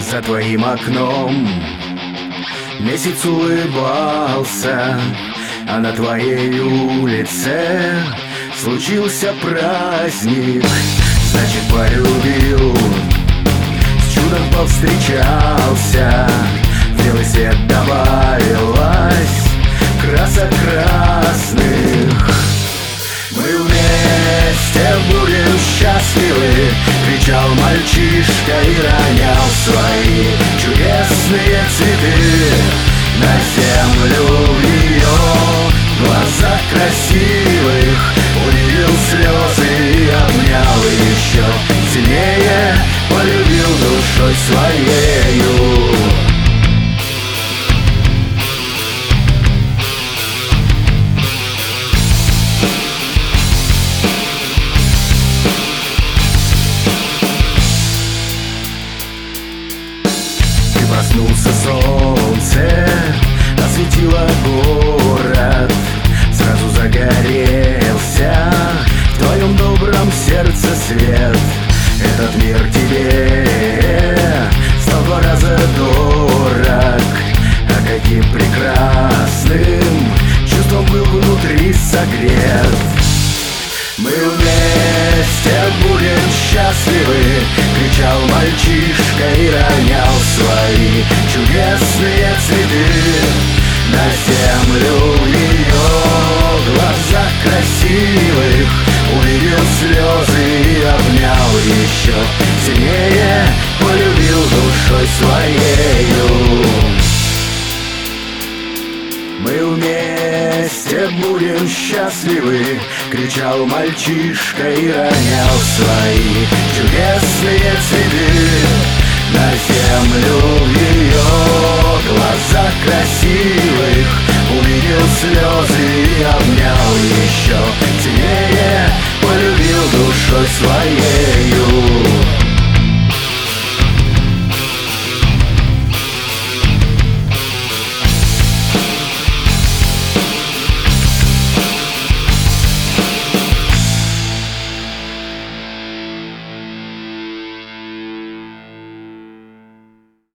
За твоим окном месяц улыбался, а на твоей улице случился праздник. Значит, полюбил, с чудом повстречался, в белый свет добавилась красок красных. Мы вместе будем счастливы, кричал мальчишка и ронял свои чудесные цветы на землю. В ее глазах красивых увидел слезы и обнял, и еще сильнее полюбил душой своею. Проснулся, солнце осветило город, сразу загорелся в твоем добром сердце свет. Этот мир тебе стал в 2 раза дорог, а каким прекрасным чувством был внутри согрет. Мы вместе будем счастливы, кричал мальчишка и ронял свои чудесные цветы на землю. В ее глазах красивых увидел слезы и обнял, еще сильнее полюбил душой своею. Мы вместе будем счастливы, кричал мальчишка и ронял свои чудесные цветы на землю. В ее глазах красивых увидел слезы и обнял, еще сильнее полюбил душой своею.